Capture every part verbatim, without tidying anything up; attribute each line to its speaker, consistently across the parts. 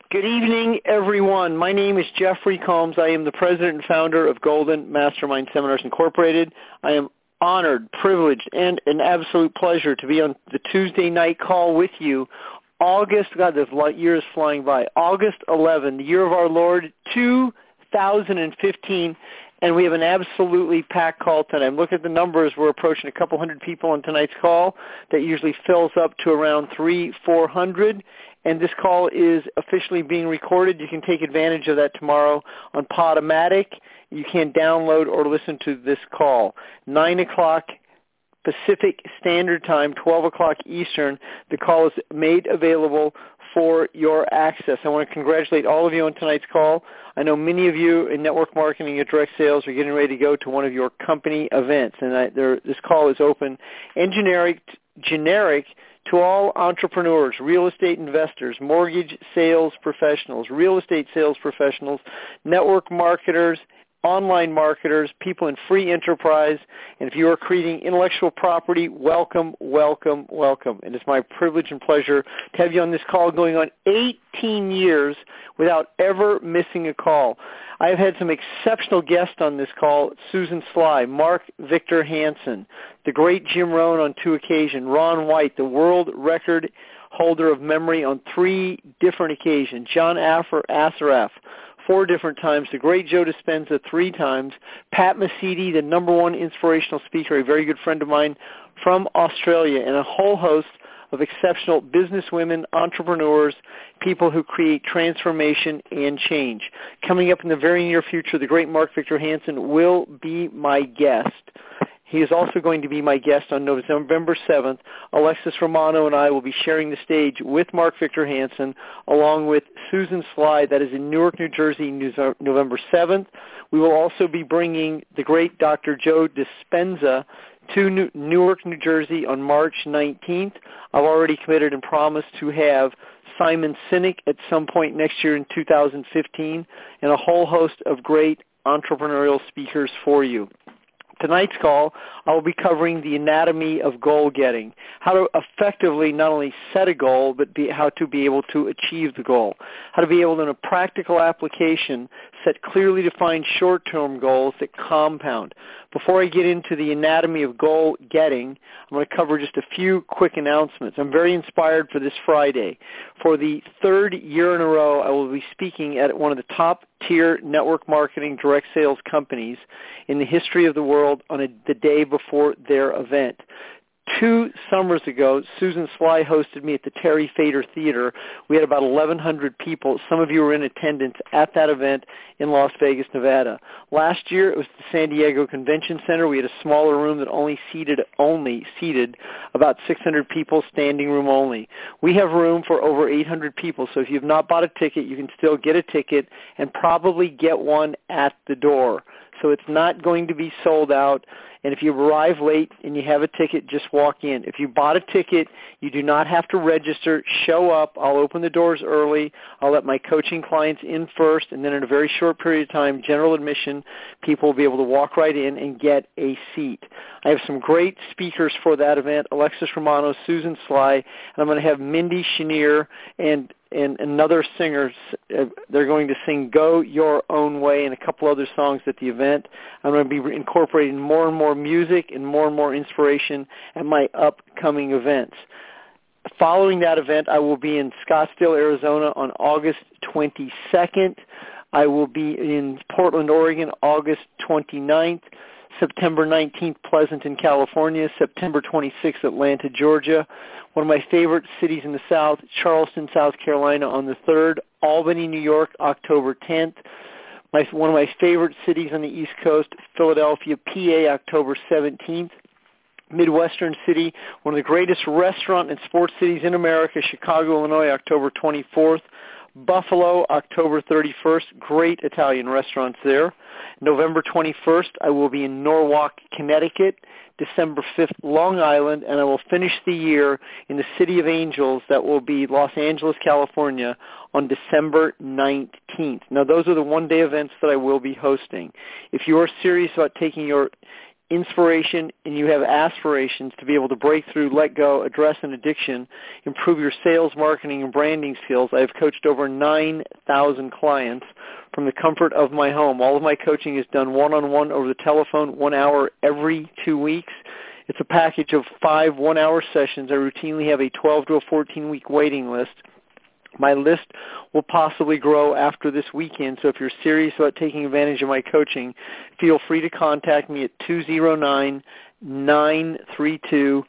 Speaker 1: Good evening, everyone. My name is Jeffrey Combs. I am the president and founder of Golden Mastermind Seminars Incorporated. I am honored, privileged, and an absolute pleasure to be on the Tuesday night call with you. August, God, this year is flying by. August eleventh, the year of our Lord, two thousand fifteen, and we have an absolutely packed call tonight. Look at the numbers. We're approaching a couple hundred people on tonight's call. That usually fills up to around three, four hundred. And this call is officially being recorded. You can take advantage of that tomorrow on Podomatic. You can download or listen to this call. nine o'clock Pacific Standard Time, twelve o'clock Eastern. The call is made available for your access. I want to congratulate all of you on tonight's call. I know many of you in network marketing and direct sales are getting ready to go to one of your company events, and I, there, this call is open and generic, generic to all entrepreneurs, real estate investors, mortgage sales professionals, real estate sales professionals, network marketers, online marketers, people in free enterprise, and if you are creating intellectual property, welcome, welcome, welcome. And it's my privilege and pleasure to have you on this call going on eighteen years without ever missing a call. I have had some exceptional guests on this call: Susan Sly, Mark Victor Hansen, the great Jim Rohn on two occasions, Ron White, the world record holder of memory on three different occasions, John Assaraf, four different times, the great Joe Dispenza three times, Pat Mesiti, the number one inspirational speaker, a very good friend of mine from Australia, and a whole host of exceptional businesswomen, entrepreneurs, people who create transformation and change. Coming up in the very near future, the great Mark Victor Hansen will be my guest. He is also going to be my guest on November seventh. Alexis Romano and I will be sharing the stage with Mark Victor Hansen along with Susan Sly. That is in Newark, New Jersey, November seventh. We will also be bringing the great Doctor Joe Dispenza to Newark, New Jersey on March nineteenth. I've already committed and promised to have Simon Sinek at some point next year in two thousand fifteen, and a whole host of great entrepreneurial speakers for you. Tonight's call, I will be covering the anatomy of goal getting, how to effectively not only set a goal, but be, how to be able to achieve the goal, how to be able to, in a practical application, set clearly defined short-term goals that compound. Before I get into the anatomy of goal getting, I'm going to cover just a few quick announcements. I'm very inspired for this Friday. For the third year in a row, I will be speaking at one of the top-tier network marketing direct sales companies in the history of the world on a, the day before their event. Two summers ago, Susan Sly hosted me at the Terry Fader Theater. We had about eleven hundred people. Some of you were in attendance at that event in Las Vegas, Nevada. Last year, it was the San Diego Convention Center. We had a smaller room that only seated only seated about six hundred people, standing room only. We have room for over eight hundred people, so if you've not bought a ticket, you can still get a ticket and probably get one at the door. So it's not going to be sold out. And if you arrive late and you have a ticket, just walk in. If you bought a ticket, you do not have to register. Show up. I'll open the doors early. I'll let my coaching clients in first, and then in a very short period of time, general admission, people will be able to walk right in and get a seat. I have some great speakers for that event: Alexis Romano, Susan Sly, and I'm going to have Mindy Chenier and and another singer. They're going to sing Go Your Own Way and a couple other songs at the event. I'm going to be incorporating more and more music and more and more inspiration at my upcoming events. Following that event, I will be in Scottsdale, Arizona on August twenty-second. I will be in Portland, Oregon, August twenty-ninth. September nineteenth, Pleasanton, California. September twenty-sixth, Atlanta, Georgia. One of my favorite cities in the South, Charleston, South Carolina on the third. Albany, New York, October tenth. My, one of my favorite cities on the East Coast, Philadelphia, P A, October seventeenth. Midwestern city, one of the greatest restaurant and sports cities in America, Chicago, Illinois, October twenty-fourth. Buffalo, October thirty-first. Great Italian restaurants there. November twenty-first, I will be in Norwalk, Connecticut. December fifth, Long Island, and I will finish the year in the City of Angels, that will be Los Angeles, California, on December nineteenth. Now, those are the one-day events that I will be hosting. If you are serious about taking your inspiration, and you have aspirations to be able to break through, let go, address an addiction, improve your sales, marketing, and branding skills. I have coached over nine thousand clients from the comfort of my home. All of my coaching is done one-on-one over the telephone, one hour every two weeks. It's a package of five one-hour sessions. I routinely have a twelve to a fourteen-week waiting list. My list will possibly grow after this weekend, so if you're serious about taking advantage of my coaching, feel free to contact me at two oh nine, nine three two,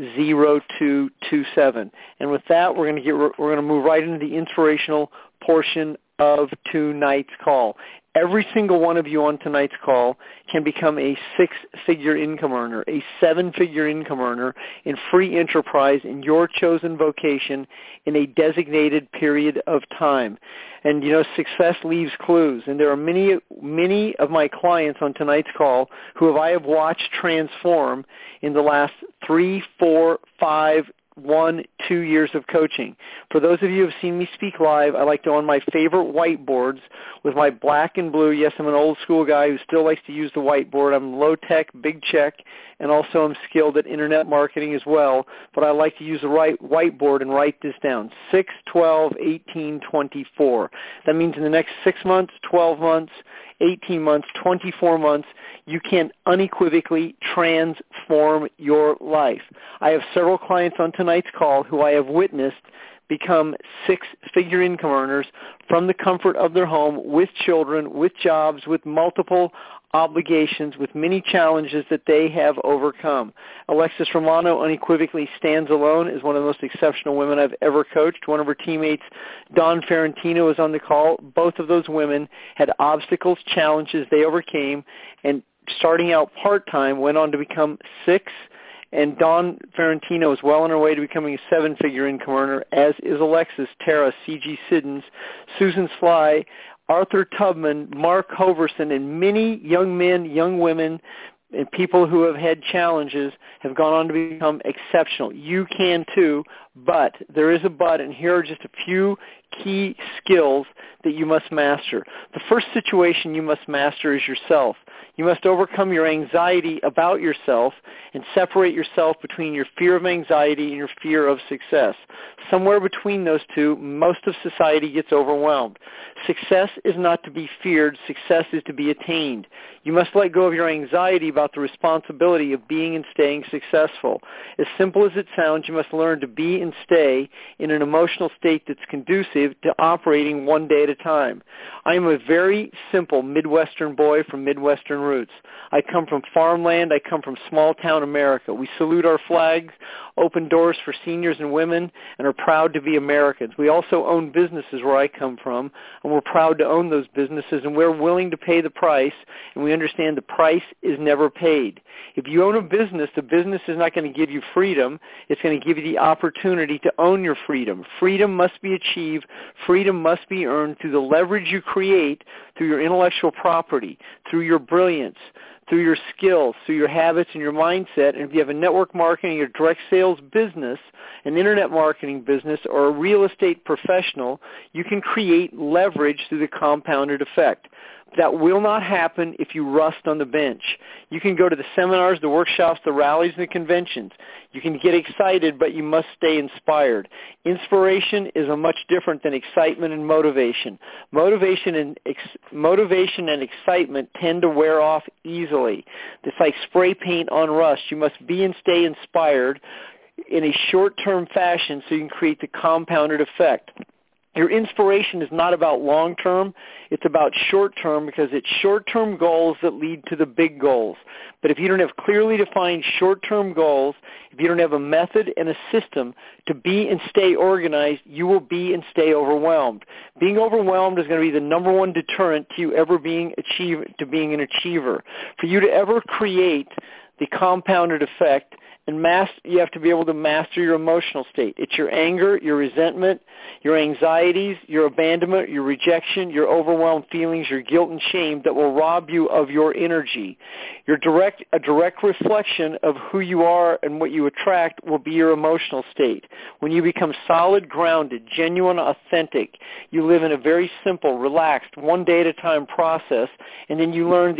Speaker 1: oh two two seven. And with that, we're going to get we're going to move right into the inspirational portion of tonight's call. Every single one of you on tonight's call can become a six-figure income earner, a seven-figure income earner in free enterprise in your chosen vocation in a designated period of time. And, you know, success leaves clues. And there are many, many of my clients on tonight's call who have I have watched transform in the last three, four, five, one, two years of coaching. For those of you who have seen me speak live, I like to on my favorite whiteboards with my black and blue. Yes, I'm an old school guy who still likes to use the whiteboard. I'm low tech, big check, and also I'm skilled at internet marketing as well. But I like to use the right whiteboard and write this down. six, twelve, eighteen, twenty-four. That means in the next six months, twelve months, eighteen months, twenty-four months, you can unequivocally transform your life. I have several clients on tonight's call who I have witnessed become six-figure income earners from the comfort of their home with children, with jobs, with multiple obligations, with many challenges that they have overcome. Alexis Romano unequivocally stands alone as one of the most exceptional women I've ever coached. One of her teammates, Dawn Ferrantino, was on the call. Both of those women had obstacles, challenges they overcame, and starting out part-time went on to become six. And Dawn Ferrantino is well on her way to becoming a seven-figure income earner, as is Alexis, Tara, C G Siddons, Susan Sly, Arthur Tubman, Mark Hoverson, and many young men, young women, and people who have had challenges have gone on to become exceptional. You can too, but there is a but, and here are just a few key skills that you must master. The first situation you must master is yourself. You must overcome your anxiety about yourself and separate yourself between your fear of anxiety and your fear of success. Somewhere between those two, most of society gets overwhelmed. Success is not to be feared. Success is to be attained. You must let go of your anxiety about the responsibility of being and staying successful. As simple as it sounds, you must learn to be and stay in an emotional state that's conducive to operating one day at a time. I am a very simple Midwestern boy from Midwestern roots. I come from farmland. I come from small-town America. We salute our flags, open doors for seniors and women, and are proud to be Americans. We also own businesses where I come from, and we're proud to own those businesses, and we're willing to pay the price, and we understand the price is never paid. If you own a business, the business is not going to give you freedom. It's going to give you the opportunity to own your freedom. Freedom must be achieved. Freedom must be earned through the leverage you create through your intellectual property, through your brilliance, through your skills, through your habits and your mindset. And if you have a network marketing or direct sales business, an internet marketing business, or a real estate professional, you can create leverage through the compounded effect. That will not happen if you rust on the bench. You can go to the seminars, the workshops, the rallies, and the conventions. You can get excited, but you must stay inspired. Inspiration is a much different than excitement and motivation. Motivation and ex- motivation and excitement tend to wear off easily. It's like spray paint on rust. You must be and stay inspired in a short-term fashion so you can create the compounded effect. Your inspiration is not about long-term. It's about short-term because it's short-term goals that lead to the big goals. But if you don't have clearly defined short-term goals, if you don't have a method and a system to be and stay organized, you will be and stay overwhelmed. Being overwhelmed is going to be the number one deterrent to you ever being achieve, to being an achiever. For you to ever create the compounded effect, and master, you have to be able to master your emotional state. It's your anger, your resentment, your anxieties, your abandonment, your rejection, your overwhelmed feelings, your guilt and shame that will rob you of your energy. Your direct, a direct reflection of who you are and what you attract will be your emotional state. When you become solid, grounded, genuine, authentic, you live in a very simple, relaxed, one day at a time process, and then you learn the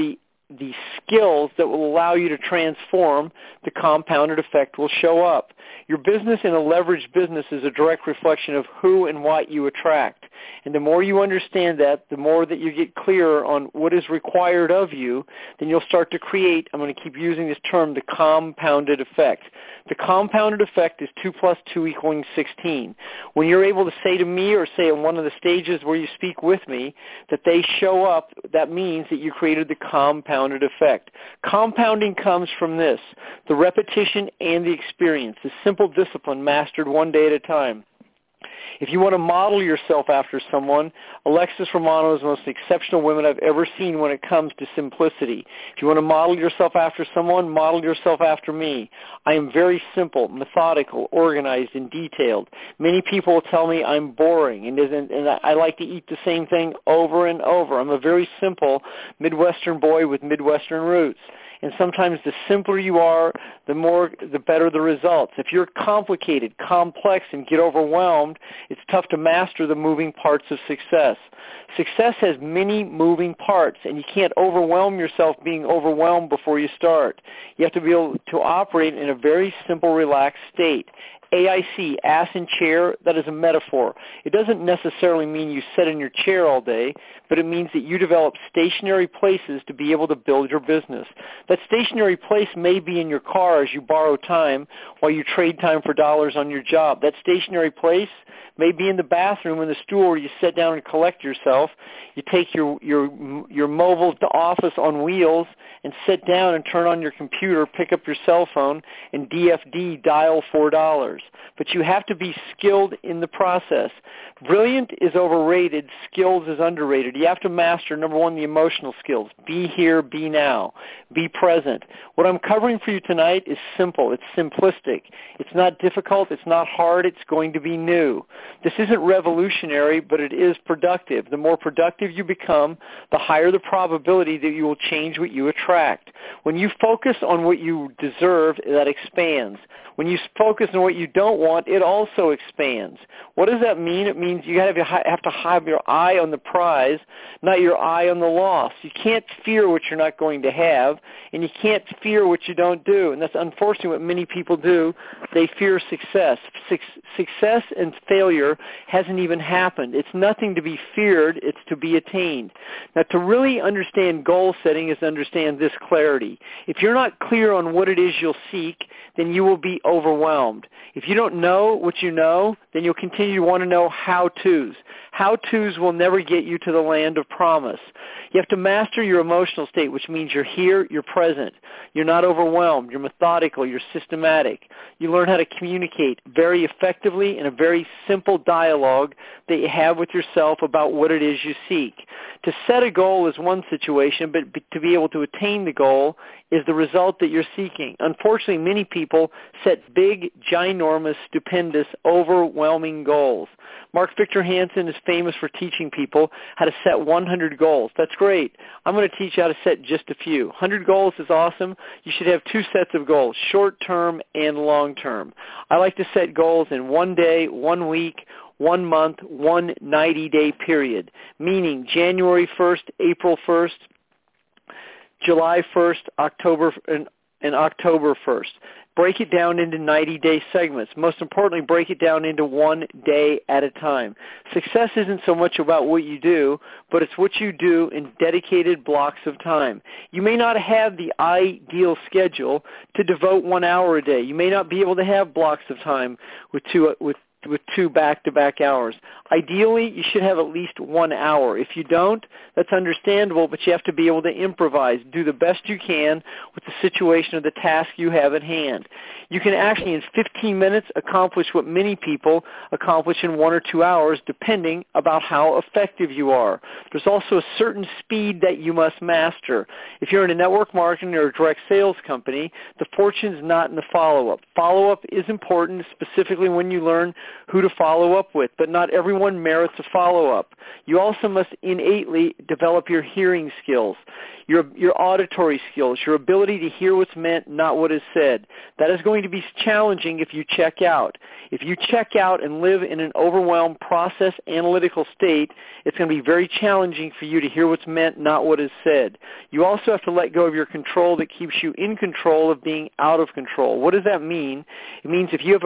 Speaker 1: the skills that will allow you to transform, the compounded effect will show up. Your business in a leveraged business is a direct reflection of who and what you attract. And the more you understand that, the more that you get clearer on what is required of you, then you'll start to create, I'm going to keep using this term, the compounded effect. The compounded effect is two plus two equaling sixteen. When you're able to say to me or say on one of the stages where you speak with me that they show up, that means that you created the compounded effect. Compounding comes from this, the repetition and the experience, the simple discipline mastered one day at a time. If you want to model yourself after someone, Alexis Romano is the most exceptional woman I've ever seen when it comes to simplicity. If you want to model yourself after someone, model yourself after me. I am very simple, methodical, organized, and detailed. Many people tell me I'm boring, and, isn't, and I like to eat the same thing over and over. I'm a very simple Midwestern boy with Midwestern roots. And sometimes the simpler you are, the more, the better the results. If you're complicated, complex, and get overwhelmed, it's tough to master the moving parts of success. Success has many moving parts, and you can't overwhelm yourself being overwhelmed before you start. You have to be able to operate in a very simple, relaxed state. A I C, ass in chair, that is a metaphor. It doesn't necessarily mean you sit in your chair all day, but it means that you develop stationary places to be able to build your business. That stationary place may be in your car as you borrow time while you trade time for dollars on your job. That stationary place may be in the bathroom in the stool where you sit down and collect yourself. You take your, your, your mobile office on wheels and sit down and turn on your computer, pick up your cell phone, and D F D dial four dollars. But you have to be skilled in the process. Brilliant is overrated. Skills is underrated. You have to master, number one, the emotional skills. Be here, be now. Be present. What I'm covering for you tonight is simple. It's simplistic. It's not difficult. It's not hard. It's going to be new. This isn't revolutionary, but it is productive. The more productive you become, the higher the probability that you will change what you attract. When you focus on what you deserve, that expands. When you focus on what you don't want, it also expands. What does that mean? It means you have to have your eye on the prize, not your eye on the loss. You can't fear what you're not going to have, and you can't fear what you don't do. And that's unfortunately what many people do. They fear success. Success and failure hasn't even happened. It's nothing to be feared. It's to be attained. Now, to really understand goal setting is to understand this clarity. If you're not clear on what it is you'll seek, then you will be overwhelmed. If you don't know what you know, then you'll continue to want to know how-tos. How-tos will never get you to the land of promise. You have to master your emotional state, which means you're here, you're present. You're not overwhelmed. You're methodical. You're systematic. You learn how to communicate very effectively in a very simple dialogue that you have with yourself about what it is you seek. To set a goal is one situation, but to be able to attain the goal is the result that you're seeking. Unfortunately, many people set big, ginormous, stupendous, overwhelming goals. Mark Victor Hansen is famous for teaching people how to set one hundred goals. That's great. I'm going to teach you how to set just a few. one hundred goals is awesome. You should have two sets of goals, short-term and long-term. I like to set goals in one day, one week, one month, one ninety-day period, meaning January first, April first, July first, October, and, and October first. Break it down into ninety-day segments. Most importantly, break it down into one day at a time. Success isn't so much about what you do, but it's what you do in dedicated blocks of time. You may not have the ideal schedule to devote one hour a day. You may not be able to have blocks of time with two with with two back-to-back hours. Ideally, you should have at least one hour. If you don't, that's understandable, but you have to be able to improvise, do the best you can with the situation or the task you have at hand. You can actually, in fifteen minutes, accomplish what many people accomplish in one or two hours, depending about how effective you are. There's also a certain speed that you must master. If you're in a network marketing or a direct sales company, the fortune's not in the follow-up. Follow-up is important, specifically when you learn who to follow up with, but not everyone merits a follow-up. You also must innately develop your hearing skills, your your auditory skills, your ability to hear what's meant, not what is said. That is going to be challenging if you check out. If you check out and live in an overwhelmed process analytical state, it's going to be very challenging for you to hear what's meant, not what is said. You also have to let go of your control that keeps you in control of being out of control. What does that mean? It means if you have a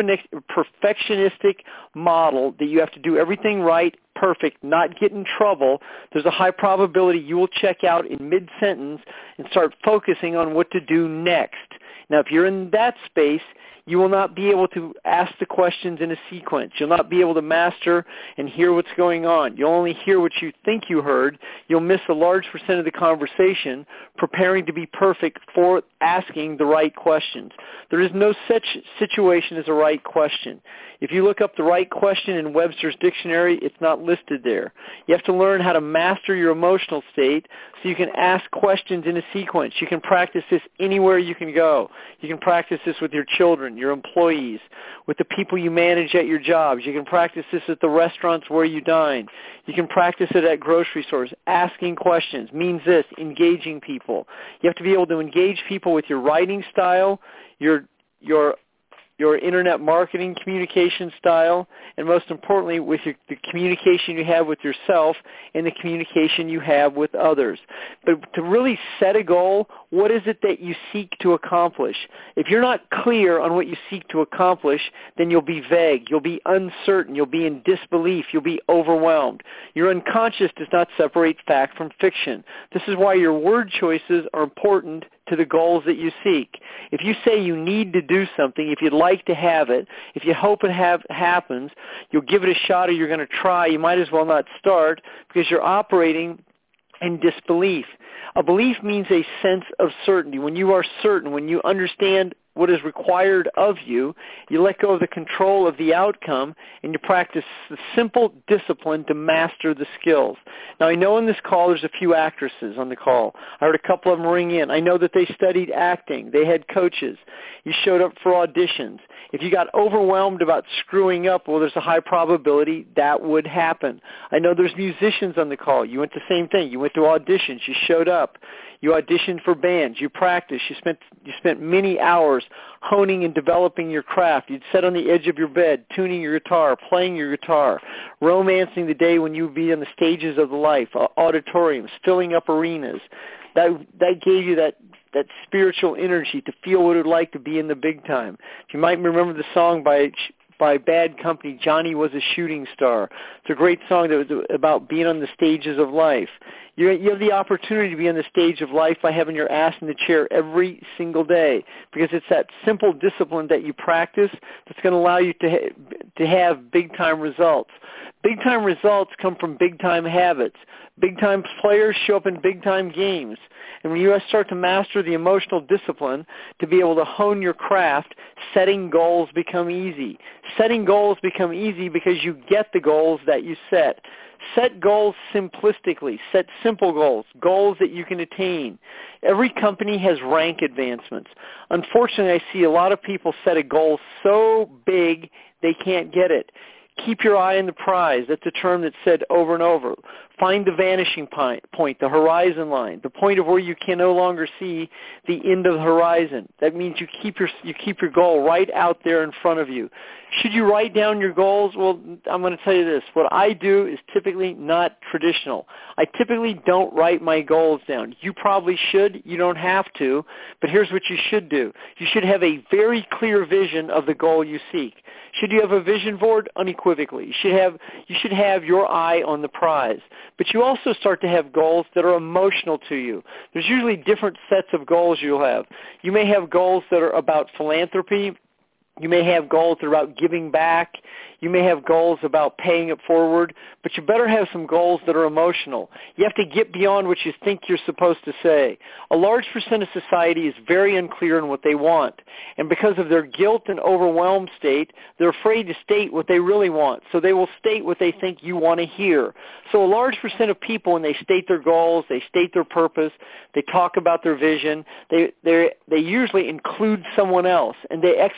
Speaker 1: perfectionistic model that you have to do everything right, perfect, not get in trouble, there's a high probability you will check out in mid-sentence and start focusing on what to do next. Now, if you're in that space, you will not be able to ask the questions in a sequence. You'll not be able to master and hear what's going on. You'll only hear what you think you heard. You'll miss a large percent of the conversation preparing to be perfect for asking the right questions. There is no such situation as a right question. If you look up the right question in Webster's dictionary, it's not listed there. You have to learn how to master your emotional state so you can ask questions in a sequence. You can practice this anywhere you can go. You can practice this with your children, your employees, with the people you manage at your jobs. You can practice this at the restaurants where you dine. You can practice it at grocery stores. Asking questions means this, engaging people. You have to be able to engage people with your writing style, your your your internet marketing communication style, and most importantly, with your, the communication you have with yourself and the communication you have with others. But to really set a goal, what is it that you seek to accomplish? If you're not clear on what you seek to accomplish, then you'll be vague. You'll be uncertain. You'll be in disbelief. You'll be overwhelmed. Your unconscious does not separate fact from fiction. This is why your word choices are important to the goals that you seek. If you say you need to do something, if you'd like to have it, if you hope it have, happens, you'll give it a shot or you're going to try, you might as well not start because you're operating in disbelief. A belief means a sense of certainty. When you are certain, when you understand what is required of you, you let go of the control of the outcome, and you practice the simple discipline to master the skills. Now, I know in this call there's a few actresses on the call. I heard a couple of them ring in. I know that they studied acting. They had coaches. You showed up for auditions. If you got overwhelmed about screwing up, well, there's a high probability that would happen. I know there's musicians on the call. You went the same thing. You went to auditions. You showed up. You auditioned for bands. You practiced. You spent you spent many hours honing and developing your craft. You'd sit on the edge of your bed, tuning your guitar, playing your guitar, romancing the day when you'd be on the stages of life, auditoriums, filling up arenas. That that gave you that that spiritual energy to feel what it would like to be in the big time. You might remember the song by by Bad Company, Johnny Was a Shooting Star. It's a great song that was about being on the stages of life. You, you have the opportunity to be on the stage of life by having your ass in the chair every single day, because it's that simple discipline that you practice that's going to allow you to ha- to have big-time results. Big-time results come from big-time habits. Big-time players show up in big-time games. And when you start to master the emotional discipline to be able to hone your craft, setting goals become easy. Setting goals become easy because you get the goals that you set. Set goals simplistically. Set simple goals, goals that you can attain. Every company has rank advancements. Unfortunately, I see a lot of people set a goal so big they can't get it. Keep your eye on the prize. That's a term that's said over and over. Find the vanishing point, the horizon line, the point of where you can no longer see the end of the horizon. That means you keep your you keep your goal right out there in front of you. Should you write down your goals? Well, I'm going to tell you this. What I do is typically not traditional. I typically don't write my goals down. You probably should. You don't have to. But here's what you should do. You should have a very clear vision of the goal you seek. Should you have a vision board? Unequivocally. You should have, you should have your eye on the prize. But you also start to have goals that are emotional to you. There's usually different sets of goals you'll have. You may have goals that are about philanthropy. You may have goals that are about giving back. You may have goals about paying it forward, but you better have some goals that are emotional. You have to get beyond what you think you're supposed to say. A large percent of society is very unclear on what they want, and because of their guilt and overwhelmed state, they're afraid to state what they really want, so they will state what they think you want to hear. So a large percent of people, when they state their goals, they state their purpose, they talk about their vision, they they they usually include someone else, and they exclude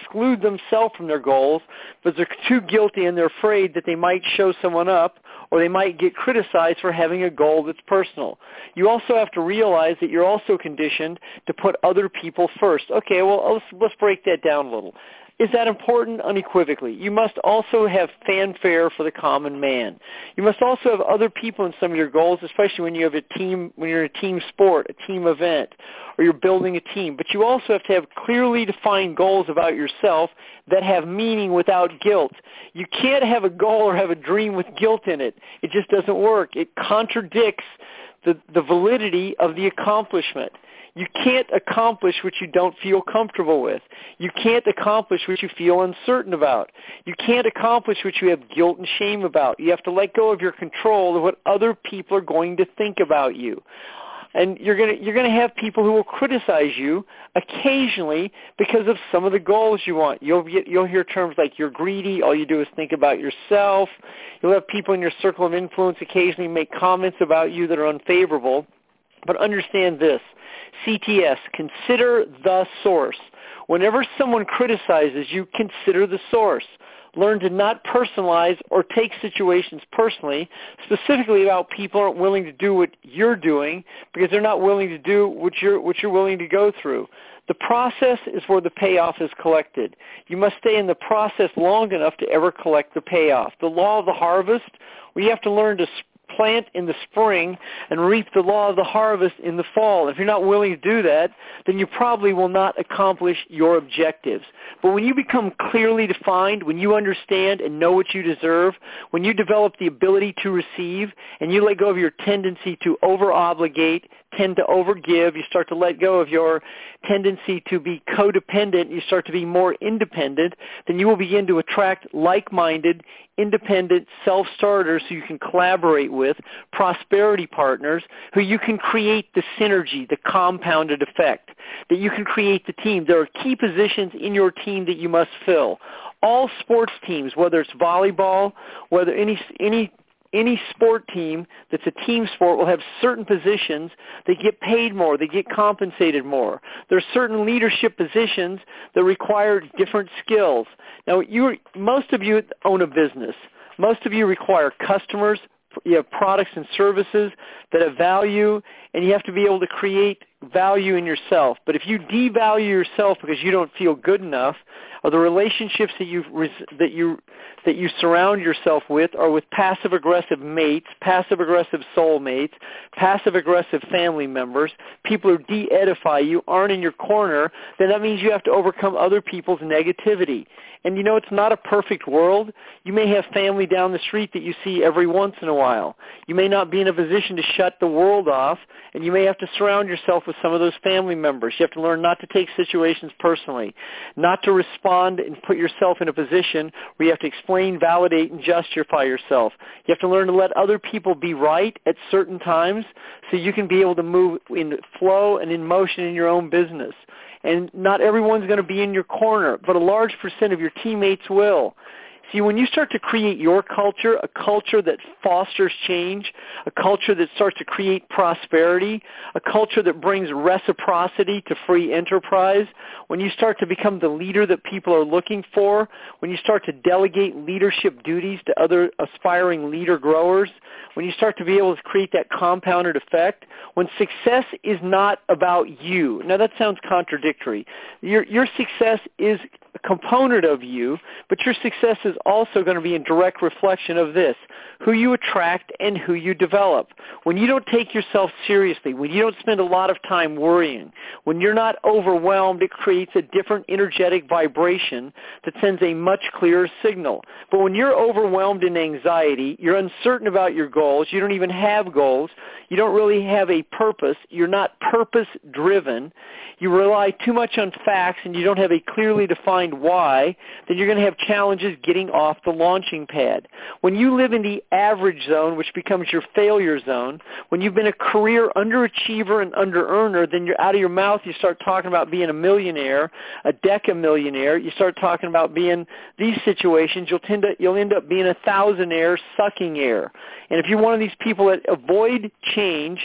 Speaker 1: themselves from their goals, but they're too guilty and they're afraid that they might show someone up or they might get criticized for having a goal that's personal. You also have to realize that you're also conditioned to put other people first. Okay, well, let's, let's break that down a little. Is that important? Unequivocally. You must also have fanfare for the common man. You must also have other people in some of your goals, especially when you have a team, when you're in a team sport, a team event, or you're building a team. But you also have to have clearly defined goals about yourself that have meaning without guilt. You can't have a goal or have a dream with guilt in it. It just doesn't work. It contradicts the, the validity of the accomplishment. You can't accomplish what you don't feel comfortable with. You can't accomplish what you feel uncertain about. You can't accomplish what you have guilt and shame about. You have to let go of your control of what other people are going to think about you. And you're going to you're going to have people who will criticize you occasionally because of some of the goals you want. You'll get, you'll hear terms like you're greedy, all you do is think about yourself. You'll have people in your circle of influence occasionally make comments about you that are unfavorable. But understand this, C T S, consider the source. Whenever someone criticizes you, consider the source. Learn to not personalize or take situations personally, specifically about people aren't willing to do what you're doing because they're not willing to do what you're, what you're willing to go through. The process is where the payoff is collected. You must stay in the process long enough to ever collect the payoff. The law of the harvest, we have to learn to plant in the spring and reap the law of the harvest in the fall. If you're not willing to do that, then you probably will not accomplish your objectives. But when you become clearly defined, when you understand and know what you deserve, when you develop the ability to receive, and you let go of your tendency to over-obligate, tend to overgive, you start to let go of your tendency to be codependent, you start to be more independent, then you will begin to attract like-minded, independent self-starters who you can collaborate with, prosperity partners, who you can create the synergy, the compounded effect, that you can create the team. There are key positions in your team that you must fill. All sports teams, whether it's volleyball, whether any any Any sport team that's a team sport will have certain positions. They get paid more. They get compensated more. There are certain leadership positions that require different skills. Now, you, most of you own a business. Most of you require customers. You have products and services that have value, and you have to be able to create value in yourself. But if you devalue yourself because you don't feel good enough, or the relationships that you that you that you surround yourself with are with passive-aggressive mates, passive-aggressive soulmates, passive-aggressive family members, people who de-edify you, aren't in your corner, then that means you have to overcome other people's negativity. And you know, it's not a perfect world. You may have family down the street that you see every once in a while. You may not be in a position to shut the world off, and you may have to surround yourself with some of those family members. You have to learn not to take situations personally, not to respond and put yourself in a position where you have to explain, validate, and justify yourself. You have to learn to let other people be right at certain times so you can be able to move in flow and in motion in your own business. And not everyone's going to be in your corner, but a large percent of your teammates will. See, when you start to create your culture, a culture that fosters change, a culture that starts to create prosperity, a culture that brings reciprocity to free enterprise, when you start to become the leader that people are looking for, when you start to delegate leadership duties to other aspiring leader growers, when you start to be able to create that compounded effect, when success is not about you. Now, that sounds contradictory. Your, your success is a component of you, but your success is also going to be in direct reflection of this, who you attract and who you develop. When you don't take yourself seriously, when you don't spend a lot of time worrying, when you're not overwhelmed, it creates a different energetic vibration that sends a much clearer signal. But when you're overwhelmed in anxiety, you're uncertain about your goals, you don't even have goals, you don't really have a purpose, you're not purpose-driven, you rely too much on facts and you don't have a clearly defined why, then you're going to have challenges getting off the launching pad. When you live in the average zone, which becomes your failure zone, when you've been a career underachiever and under-earner, then you're out of your mouth, you start talking about being a millionaire, a decamillionaire, you start talking about being these situations, you'll tend to, you'll end up being a thousandaire sucking air. And if you're one of these people that avoid change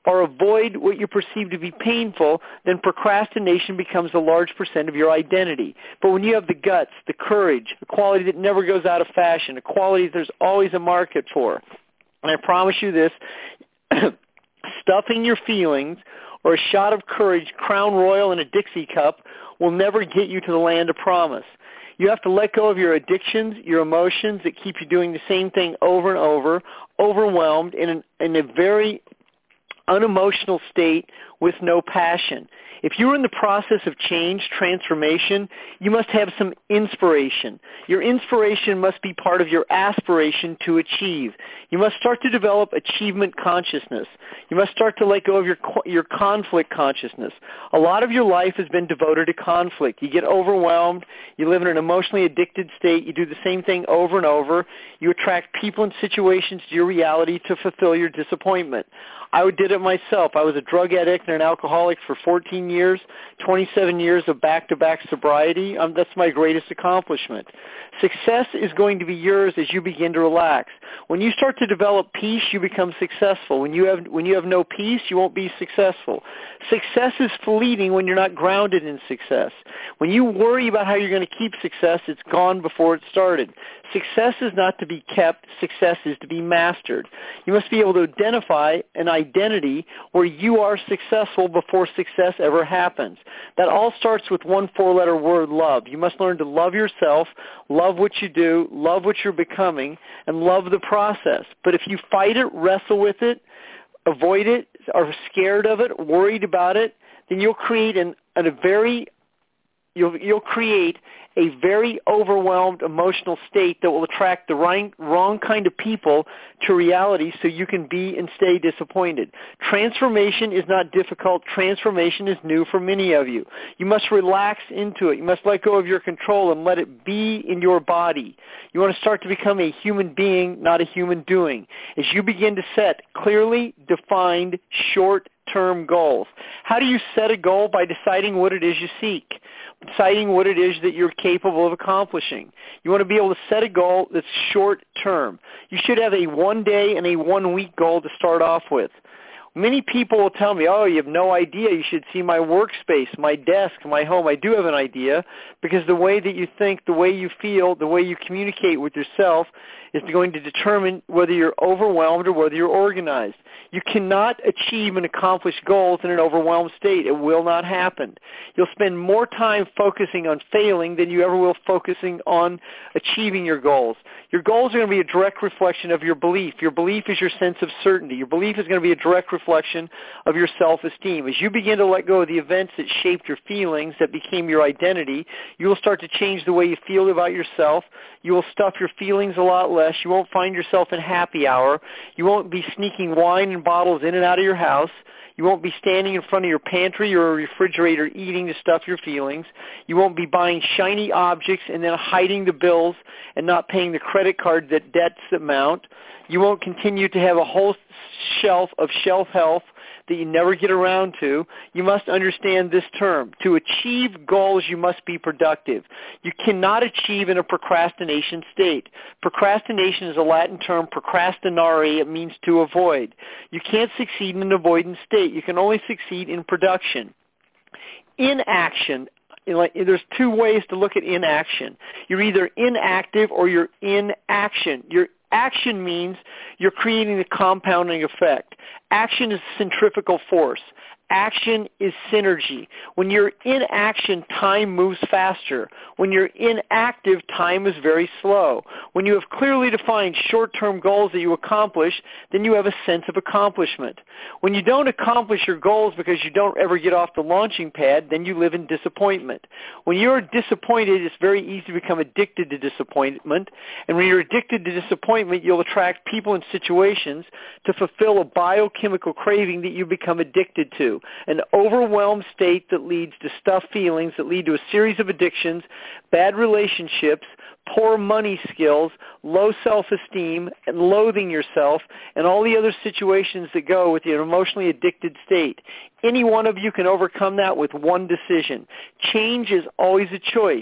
Speaker 1: or avoid what you perceive to be painful, then procrastination becomes a large percent of your identity. But when you have the guts, the courage, a quality that never goes out of fashion, a quality that there's always a market for, and I promise you this, stuffing your feelings or a shot of courage, Crown Royal in a Dixie cup, will never get you to the land of promise. You have to let go of your addictions, your emotions that keep you doing the same thing over and over, overwhelmed in, an, in a very unemotional state with no passion. If you're in the process of change, transformation, you must have some inspiration. Your inspiration must be part of your aspiration to achieve. You must start to develop achievement consciousness. You must start to let go of your your conflict consciousness. A lot of your life has been devoted to conflict. You get overwhelmed. You live in an emotionally addicted state. You do the same thing over and over. You attract people and situations to your reality to fulfill your disappointment. I did it myself. I was a drug addict and an alcoholic for fourteen years, twenty-seven years of back-to-back sobriety. Um, that's my greatest accomplishment. Success is going to be yours as you begin to relax. When you start to develop peace, you become successful. When you have when you have no peace, you won't be successful. Success is fleeting when you're not grounded in success. When you worry about how you're going to keep success, it's gone before it started. Success is not to be kept. Success is to be mastered. You must be able to identify an identity where you are successful before success ever happens. That all starts with one four-letter word, love. You must learn to love yourself, love what you do, love what you're becoming, and love the process. But if you fight it, wrestle with it, avoid it, are scared of it, worried about it, then you'll create an, an, a very You'll, you'll create a very overwhelmed emotional state that will attract the right, wrong kind of people to reality so you can be and stay disappointed. Transformation is not difficult. Transformation is new for many of you. You must relax into it. You must let go of your control and let it be in your body. You want to start to become a human being, not a human doing. As you begin to set clearly defined short-term goals. How do you set a goal? By deciding what it is you seek. Deciding what it is that you're capable of accomplishing. You want to be able to set a goal that's short term. You should have a one day and a one week goal to start off with. Many people will tell me, oh, you have no idea. You should see my workspace, my desk, my home. I do have an idea because the way that you think, the way you feel, the way you communicate with yourself is going to determine whether you're overwhelmed or whether you're organized. You cannot achieve and accomplish goals in an overwhelmed state. It will not happen. You'll spend more time focusing on failing than you ever will focusing on achieving your goals. Your goals are going to be a direct reflection of your belief. Your belief is your sense of certainty. Your belief is going to be a direct reflection of your self-esteem. As you begin to let go of the events that shaped your feelings, that became your identity, you will start to change the way you feel about yourself. You will stuff your feelings a lot less. You won't find yourself in happy hour. You won't be sneaking wine and bottles in and out of your house. You won't be standing in front of your pantry or refrigerator eating to stuff your feelings. You won't be buying shiny objects and then hiding the bills and not paying the credit card that debts amount. You won't continue to have a whole shelf of shelf health that you never get around to. You must understand this term. To achieve goals, you must be productive. You cannot achieve in a procrastination state. Procrastination is a Latin term, procrastinare. It means to avoid. You can't succeed in an avoidance state. You can only succeed in production. Inaction. There's two ways to look at inaction. You're either inactive or you're in action. You're Action means you're creating the compounding effect. Action is centrifugal force. Action is synergy. When you're in action, time moves faster. When you're inactive, time is very slow. When you have clearly defined short-term goals that you accomplish, then you have a sense of accomplishment. When you don't accomplish your goals because you don't ever get off the launching pad, then you live in disappointment. When you're disappointed, it's very easy to become addicted to disappointment. And when you're addicted to disappointment, you'll attract people and situations to fulfill a biochemical craving that you become addicted to. An overwhelmed state that leads to stuffed feelings, that lead to a series of addictions, bad relationships, poor money skills, low self-esteem, and loathing yourself, and all the other situations that go with your emotionally addicted state. Any one of you can overcome that with one decision. Change is always a choice.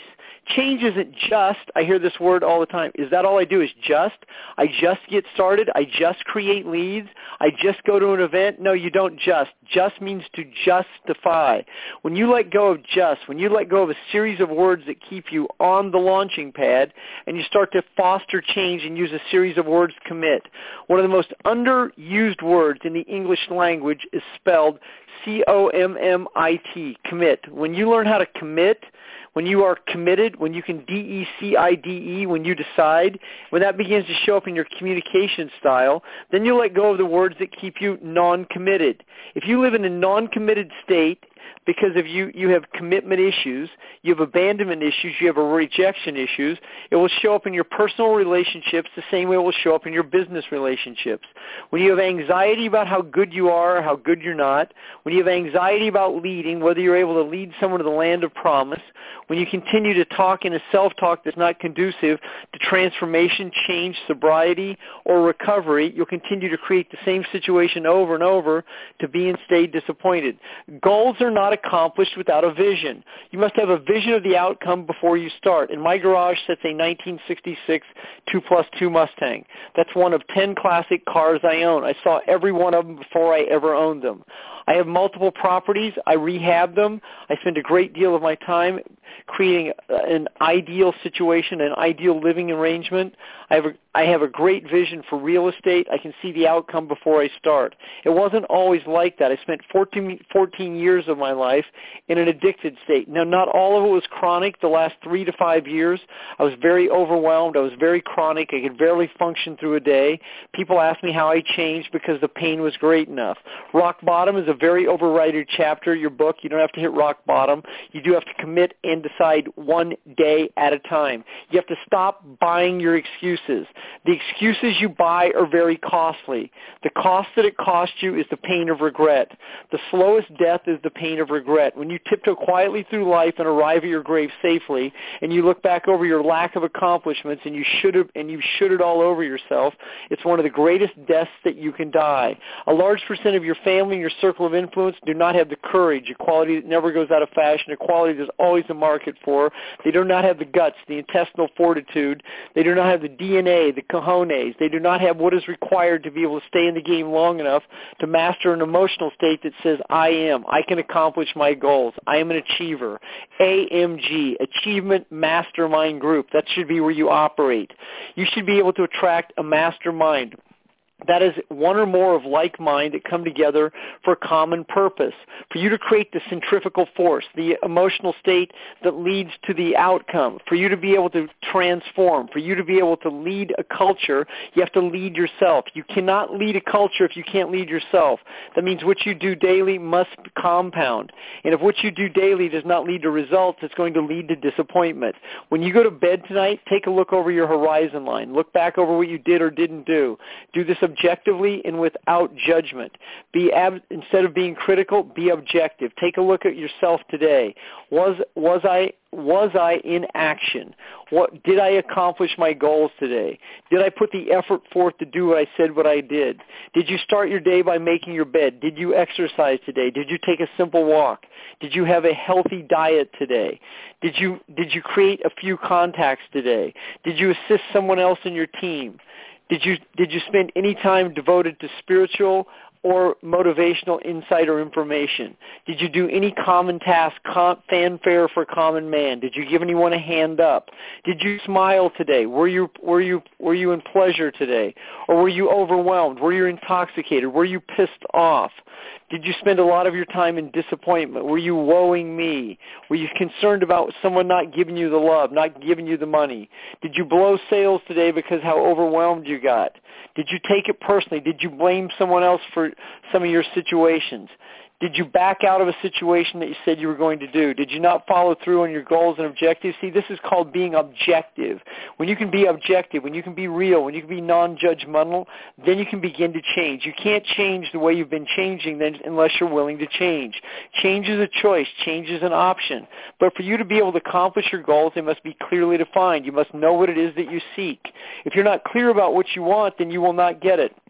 Speaker 1: Change isn't just, I hear this word all the time, is that all I do is just? I just get started? I just create leads? I just go to an event? No, you don't just. Just means to justify. When you let go of just, when you let go of a series of words that keep you on the launching pad and you start to foster change and use a series of words, commit. One of the most underused words in the English language is spelled C O M M I T, commit. When you learn how to commit, when you are committed, when you can D E C I D E, when you decide, when that begins to show up in your communication style, then you let go of the words that keep you non-committed. If you live in a non-committed state because of you, you have commitment issues, you have abandonment issues, you have a rejection issues, it will show up in your personal relationships the same way it will show up in your business relationships. When you have anxiety about how good you are or how good you're not, when you have anxiety about leading, whether you're able to lead someone to the land of promise, when you continue to talk in a self-talk that's not conducive to transformation, change, sobriety, or recovery, you'll continue to create the same situation over and over to be and stay disappointed. Goals are not accomplished without a vision. You must have a vision of the outcome before you start. In my garage sits a nineteen sixty-six two plus two Mustang. That's one of ten classic cars I own. I saw every one of them before I ever owned them. I have multiple properties. I rehab them. I spend a great deal of my time creating an ideal situation, an ideal living arrangement. I have a, I have a great vision for real estate. I can see the outcome before I start. It wasn't always like that. I spent fourteen, fourteen years of my life in an addicted state. Now, not all of it was chronic. The last three to five years, I was very overwhelmed. I was very chronic. I could barely function through a day. People asked me how I changed because the pain was great enough. Rock bottom is a very overrated chapter of your book. You don't have to hit rock bottom. You do have to commit and decide one day at a time. You have to stop buying your excuses. The excuses you buy are very costly. The cost that it costs you is the pain of regret. The slowest death is the pain of regret. When you tiptoe quietly through life and arrive at your grave safely, and you look back over your lack of accomplishments and you should have and you should it all over yourself, it's one of the greatest deaths that you can die. A large percent of your family and your circle of influence do not have the courage, a quality that never goes out of fashion, a quality there's always a market for. They do not have the guts, the intestinal fortitude. They do not have the D N A, the cojones. They do not have what is required to be able to stay in the game long enough to master an emotional state that says, I am. I can accomplish my goals. I am an achiever. A M G, Achievement Mastermind Group. That should be where you operate. You should be able to attract a mastermind. That is one or more of like mind that come together for a common purpose. For you to create the centrifugal force, the emotional state that leads to the outcome. For you to be able to transform. For you to be able to lead a culture, you have to lead yourself. You cannot lead a culture if you can't lead yourself. That means what you do daily must compound. And if what you do daily does not lead to results, it's going to lead to disappointment. When you go to bed tonight, take a look over your horizon line. Look back over what you did or didn't do. Do this objectively and without judgment. Be ab- instead of being critical, be objective. Take a look at yourself today. Was was I was I in action? What did I accomplish my goals today? Did I put the effort forth to do what I said what I did? Did you start your day by making your bed? Did you exercise today? Did you take a simple walk? Did you have a healthy diet today? Did you did you create a few contacts today? Did you assist someone else in your team? Did you did you spend any time devoted to spiritual or motivational insight or information? Did you do any common task, com- fanfare for common man? Did you give anyone a hand up? Did you smile today? Were you were you were you in pleasure today? Or were you overwhelmed? Were you intoxicated? Were you pissed off? Did you spend a lot of your time in disappointment? Were you woeing me? Were you concerned about someone not giving you the love, not giving you the money? Did you blow sales today because how overwhelmed you got? Did you take it personally? Did you blame someone else for some of your situations? Did you back out of a situation that you said you were going to do? Did you not follow through on your goals and objectives? See, this is called being objective. When you can be objective, when you can be real, when you can be non-judgmental, then you can begin to change. You can't change the way you've been changing then unless you're willing to change. Change is a choice. Change is an option. But for you to be able to accomplish your goals, they must be clearly defined. You must know what it is that you seek. If you're not clear about what you want, then you will not get it.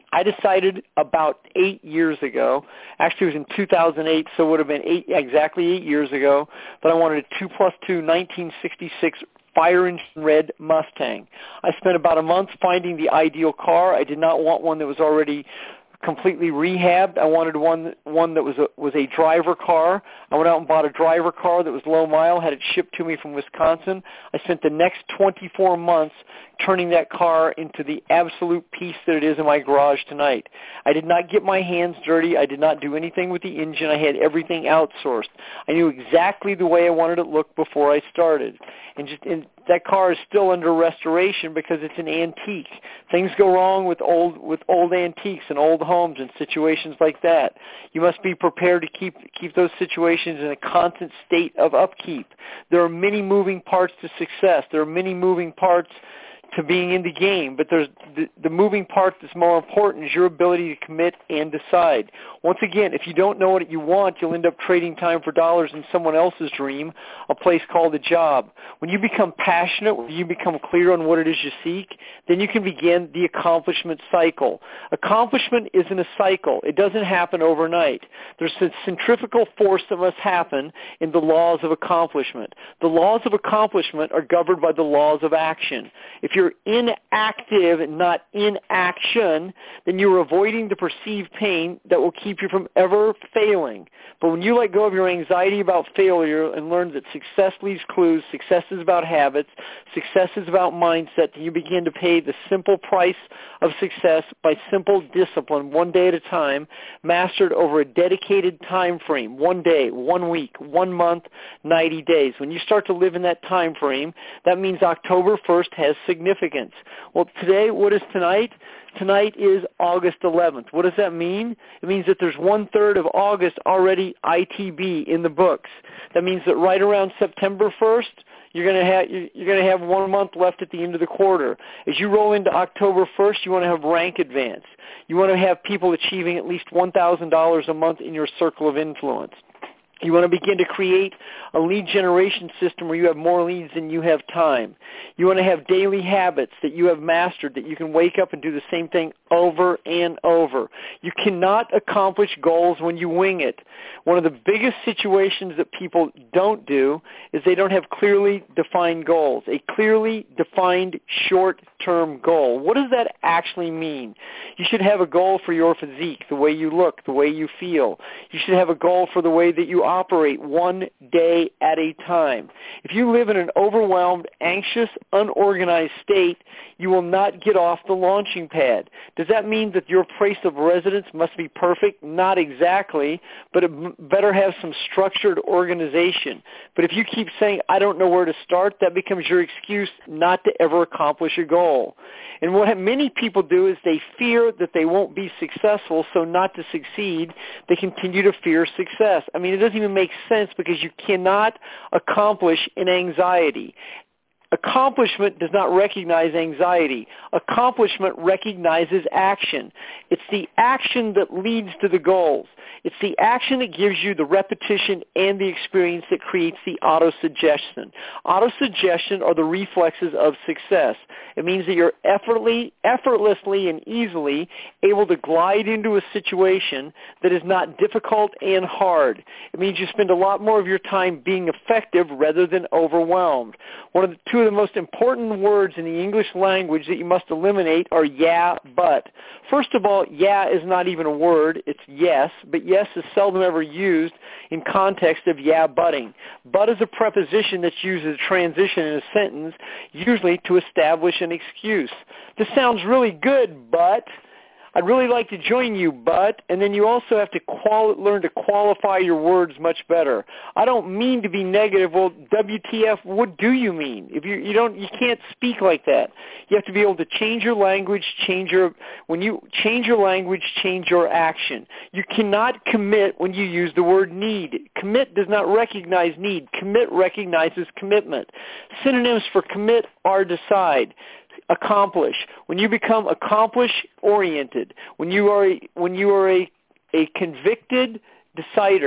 Speaker 1: I decided about eight years ago, actually it was in two thousand eight, so it would have been eight, exactly eight years ago, that I wanted a two plus two nineteen sixty-six fire engine red Mustang. I spent about a month finding the ideal car. I did not want one that was already completely rehabbed. I wanted one one that was a was a driver car. I went out and bought a driver car that was low mile, had it shipped to me from Wisconsin. I spent the next twenty-four months turning that car into the absolute piece that it is in my garage tonight. I did not get my hands dirty. I did not do anything with the engine. I had everything outsourced. I knew exactly the way I wanted it to look before I started. And just and that car is still under restoration because it's an antique. Things go wrong with old with old antiques and old homes and situations like that. You must be prepared to keep keep those situations in a constant state of upkeep. There are many moving parts to success. There are many moving parts to being in the game, but there's the, the moving part that's more important is your ability to commit and decide. Once again, if you don't know what you want, you'll end up trading time for dollars in someone else's dream, a place called a job. When you become passionate, when you become clear on what it is you seek, then you can begin the accomplishment cycle. Accomplishment isn't a cycle. It doesn't happen overnight. There's a centrifugal force that must happen in the laws of accomplishment. The laws of accomplishment are governed by the laws of action. If you're inactive and not in action, then you're avoiding the perceived pain that will keep you from ever failing. But when you let go of your anxiety about failure and learn that success leaves clues, success is about habits, success is about mindset, then you begin to pay the simple price of success by simple discipline, one day at a time, mastered over a dedicated time frame, one day, one week, one month, ninety days. When you start to live in that time frame, that means October first has significance. Significance. Well, today, what is tonight? Tonight is August eleventh. What does that mean? It means that there's one-third of August already I T B in the books. That means that right around September first, you're going to have you're going to have one month left at the end of the quarter. As you roll into October first, you want to have rank advance. You want to have people achieving at least one thousand dollars a month in your circle of influence. You want to begin to create a lead generation system where you have more leads than you have time. You want to have daily habits that you have mastered, that you can wake up and do the same thing over and over. You cannot accomplish goals when you wing it. One of the biggest situations that people don't do is they don't have clearly defined goals, a clearly defined short-term goal. What does that actually mean? You should have a goal for your physique, the way you look, the way you feel. You should have a goal for the way that you operate one day at a time. If you live in an overwhelmed, anxious, unorganized state, you will not get off the launching pad. Does that mean that your place of residence must be perfect? Not exactly, but it better have some structured organization. But if you keep saying, I don't know where to start, that becomes your excuse not to ever accomplish a goal. And what many people do is they fear that they won't be successful, so not to succeed, they continue to fear success. I mean, it doesn't even make sense because you cannot accomplish in anxiety. Accomplishment does not recognize anxiety. Accomplishment recognizes action. It's the action that leads to the goals. It's the action that gives you the repetition and the experience that creates the autosuggestion. Autosuggestion are the reflexes of success. It means that you're effortlessly, effortlessly and easily able to glide into a situation that is not difficult and hard. It means you spend a lot more of your time being effective rather than overwhelmed. One of the two of the most important words in the English language that you must eliminate are yeah, but. First of all, yeah is not even a word. It's yes, but yes is seldom ever used in context of yeah, butting. But is a preposition that's used as a transition in a sentence, usually to establish an excuse. This sounds really good, but I'd really like to join you, but, and then you also have to quali- learn to qualify your words much better. I don't mean to be negative. Well, W T F, what do you mean? If you you don't, you can't speak like that. You have to be able to change your language, change your, when you change your language, change your action. You cannot commit when you use the word need. Commit does not recognize need. Commit recognizes commitment. Synonyms for commit are decide. Accomplish. When you become accomplish-oriented, when you are a, when you are a, a convicted decider,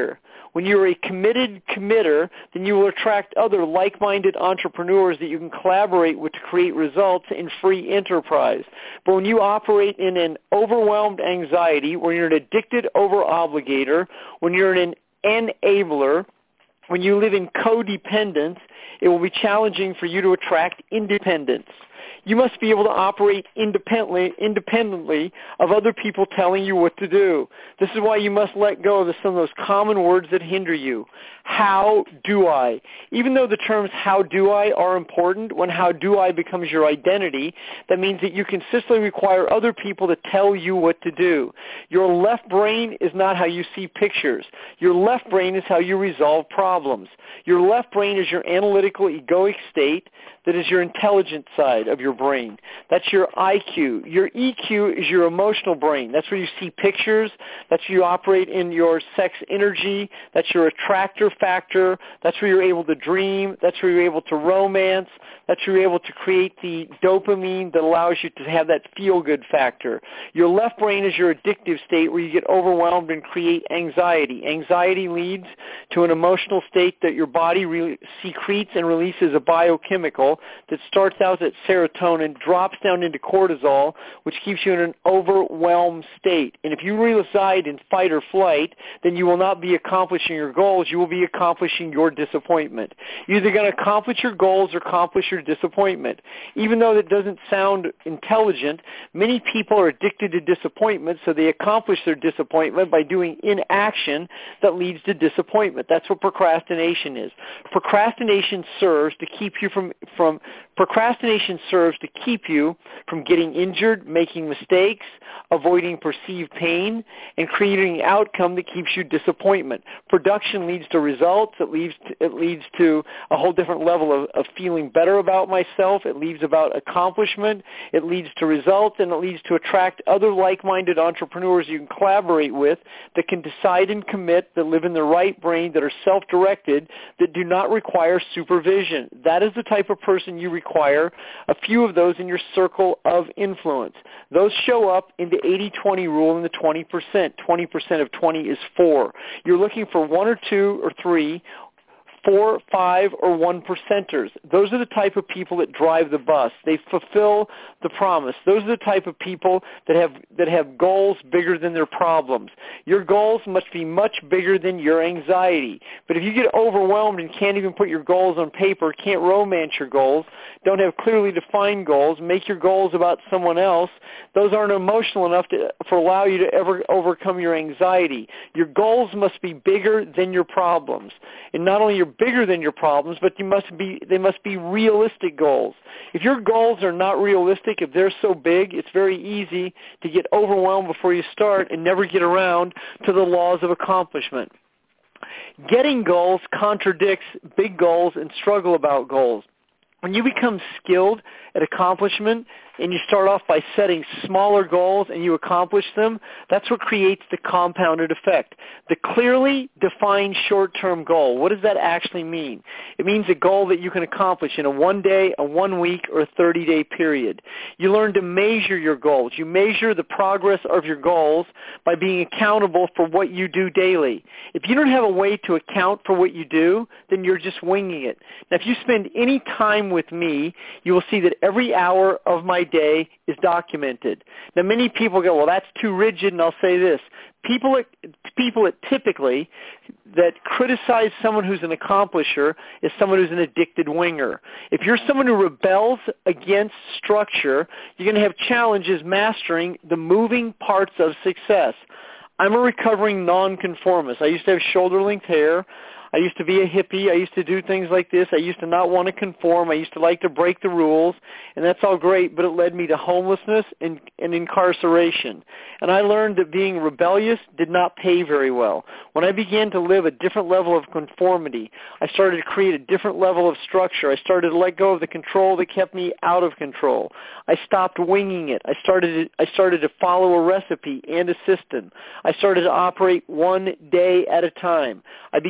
Speaker 1: When you're a committed committer, then you will attract other like-minded entrepreneurs that you can collaborate with to create results in free enterprise. But when you operate in an overwhelmed anxiety, when you're an addicted over-obligator, when you're an enabler, when you live in codependence, it will be challenging for you to attract independence. You must be able to operate independently, independently of other people telling you what to do. This is why you must let go of the, some of those common words that hinder you. How do I? Even though the terms how do I are important, when how do I becomes your identity, that means that you consistently require other people to tell you what to do. Your left brain is not how you see pictures. Your left brain is how you resolve problems. Your left brain is your analytical, egoic state that is your intelligent side of your brain. That's your I Q. Your E Q is your emotional brain. That's where you see pictures. That's where you operate in your sex energy. That's your attractor factor. That's where you're able to dream. That's where you're able to romance. That's where you're able to create the dopamine that allows you to have that feel-good factor. Your left brain is your addictive state where you get overwhelmed and create anxiety. Anxiety leads to an emotional state that your body re- secretes and releases a biochemical that starts out at serotonin, drops down into cortisol, which keeps you in an overwhelmed state. And if you reside in fight or flight, then you will not be accomplishing your goals. You will be accomplishing your disappointment. You're either going to accomplish your goals or accomplish your disappointment. Even though that doesn't sound intelligent, many people are addicted to disappointment, so they accomplish their disappointment by doing inaction that leads to disappointment. That's what procrastination is. Procrastination serves to keep you from From procrastination serves to keep you from getting injured, making mistakes, avoiding perceived pain, and creating an outcome that keeps you disappointment. Production leads to results. It leads to, it leads to a whole different level of, of feeling better about myself. It leads about accomplishment. It leads to results, and it leads to attract other like-minded entrepreneurs you can collaborate with that can decide and commit, that live in the right brain, that are self-directed, that do not require supervision. That is the type of person you require. A few of those in your circle of influence. Those show up in the eighty twenty rule in the twenty percent. twenty percent of twenty is four. You're looking for one or two or three, four, five, or one percenters. Those are the type of people that drive the bus. They fulfill the promise. Those are the type of people that have that have goals bigger than their problems. Your goals must be much bigger than your anxiety. But if you get overwhelmed and can't even put your goals on paper, can't romance your goals, don't have clearly defined goals, make your goals about someone else, those aren't emotional enough to for allow you to ever overcome your anxiety. Your goals must be bigger than your problems. And not only your bigger than your problems, but you must be they must be realistic goals. If your goals are not realistic, if they're so big, it's very easy to get overwhelmed before you start and never get around to the laws of accomplishment. Getting goals contradicts big goals and struggle about goals. When you become skilled at accomplishment and you start off by setting smaller goals and you accomplish them, that's what creates the compounded effect. The clearly defined short-term goal, what does that actually mean? It means a goal that you can accomplish in a one-day, a one-week, or a thirty-day period. You learn to measure your goals. You measure the progress of your goals by being accountable for what you do daily. If you don't have a way to account for what you do, then you're just winging it. Now, if you spend any time with me, you will see that every hour of my day is documented. Now, many people go, well, that's too rigid, and I'll say this. People that, people that typically that criticize someone who's an accomplisher is someone who's an addicted winger. If you're someone who rebels against structure, you're going to have challenges mastering the moving parts of success. I'm a recovering nonconformist. I used to have shoulder-length hair. I used to be a hippie. I used to do things like this. I used to not want to conform. I used to like to break the rules, and that's all great, but it led me to homelessness and, and incarceration. And I learned that being rebellious did not pay very well. When I began to live a different level of conformity, I started to create a different level of structure. I started to let go of the control that kept me out of control. I stopped winging it. I started to, I started to follow a recipe and a system. I started to operate one day at a time. I became a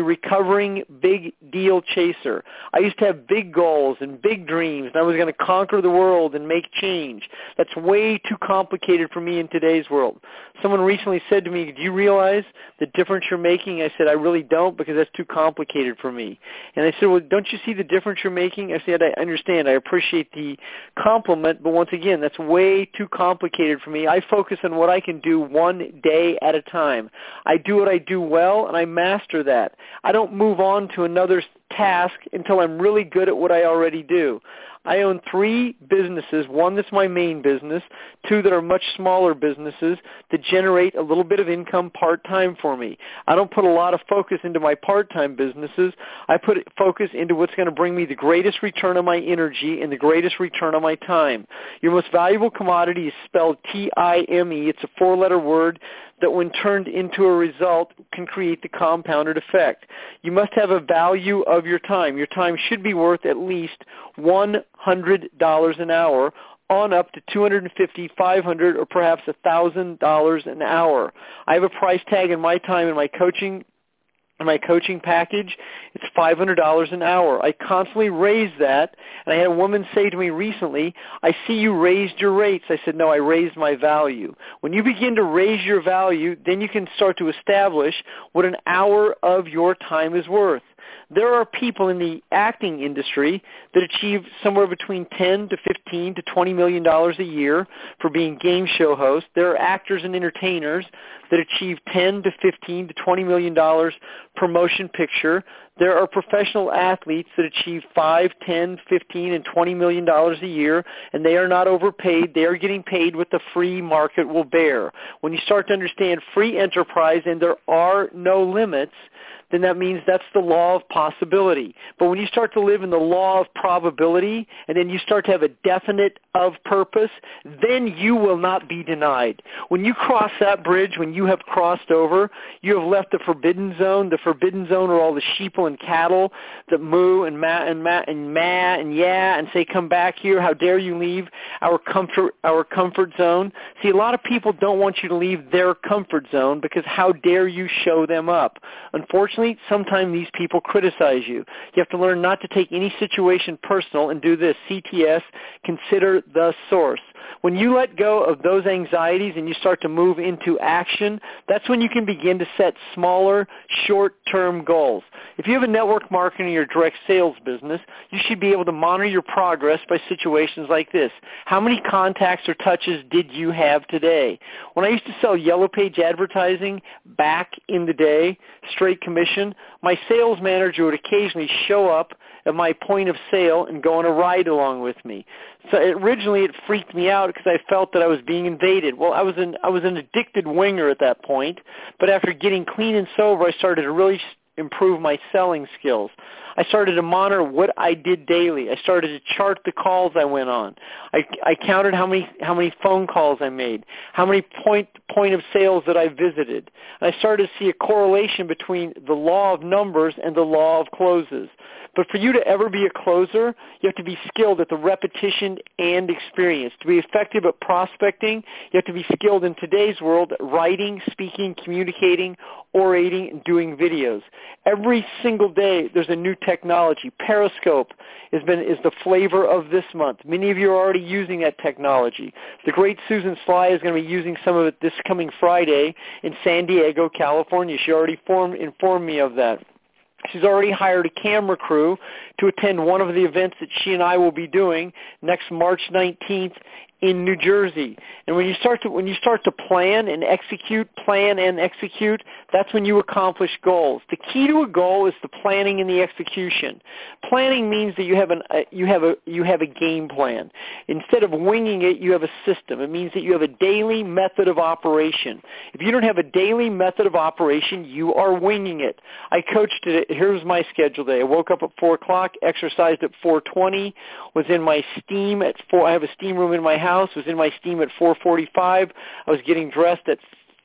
Speaker 1: recovering big deal chaser. I used to have big goals and big dreams, and I was going to conquer the world and make change. That's way too complicated for me in today's world. Someone recently said to me, do you realize the difference you're making? I said, I really don't, because that's too complicated for me. And I said, well, don't you see the difference you're making? I said, I understand. I appreciate the compliment, but once again, that's way too complicated for me. I focus on what I can do one day at a time. I do what I do well, and I master that. I don't move on to another task until I'm really good at what I already do. I own three businesses, one that's my main business, two that are much smaller businesses that generate a little bit of income part-time for me. I don't put a lot of focus into my part-time businesses. I put focus into what's going to bring me the greatest return on my energy and the greatest return on my time. Your most valuable commodity is spelled T I M E. It's a four-letter word that when turned into a result can create the compounded effect. You must have a value of your time. Your time should be worth at least one hundred dollars an hour on up to two hundred fifty dollars, five hundred dollars, or perhaps one thousand dollars an hour. I have a price tag in my time in my coaching in my coaching package. It's five hundred dollars an hour. I constantly raise that, and I had a woman say to me recently, I see you raised your rates. I said, no, I raised my value. When you begin to raise your value, then you can start to establish what an hour of your time is worth. There are people in the acting industry that achieve somewhere between ten to fifteen to twenty million dollars a year for being game show hosts. There are actors and entertainers that achieve ten to fifteen to twenty million dollars per motion picture. There are professional athletes that achieve five, ten, fifteen, and twenty million dollars a year, and they are not overpaid. They are getting paid what the free market will bear. When you start to understand free enterprise and there are no limits, then that means that's the law of possibility. But when you start to live in the law of probability, and then you start to have a definite of purpose, then you will not be denied. When you cross that bridge, when you have crossed over, you have left the forbidden zone. The forbidden zone are all the sheeple and cattle that moo and ma and ma and ma and yeah and say, come back here. How dare you leave our comfort, our comfort zone? See, a lot of people don't want you to leave their comfort zone because how dare you show them up? Unfortunately, sometimes these people criticize you. You have to learn not to take any situation personal and do this. C T S, consider the source. When you let go of those anxieties and you start to move into action, that's when you can begin to set smaller, short-term goals. If you have a network marketing or direct sales business, you should be able to monitor your progress by situations like this. How many contacts or touches did you have today? When I used to sell Yellow Page advertising back in the day, straight commission, my sales manager would occasionally show up at my point of sale and go on a ride along with me. So originally it freaked me out because I felt that I was being invaded. Well, I was an I was an addicted winger at that point, but after getting clean and sober, I started to really improve my selling skills. I started to monitor what I did daily. I started to chart the calls I went on. I, I counted how many how many phone calls I made, how many point point of sales that I visited. And I started to see a correlation between the law of numbers and the law of closes. But for you to ever be a closer, you have to be skilled at the repetition and experience. To be effective at prospecting, you have to be skilled in today's world at writing, speaking, communicating, orating, and doing videos. Every single day there's a new technology. Periscope has been is the flavor of this month. Many of you are already using that technology. The great Susan Sly is going to be using some of it this coming Friday in San Diego, California. She already formed, informed me of that. She's already hired a camera crew to attend one of the events that she and I will be doing next March nineteenth in New Jersey. And when you start to when you start to plan and execute, plan and execute, that's when you accomplish goals. The key to a goal is the planning and the execution. Planning means that you have an uh, you have a you have a game plan. Instead of winging it, you have a system. It means that you have a daily method of operation. If you don't have a daily method of operation, you are winging it. I coached it. Here's my schedule today. I woke up at four o'clock, exercised at four twenty, was in my steam at four. I have a steam room in my house. Was in my steam at four forty-five. I was getting dressed at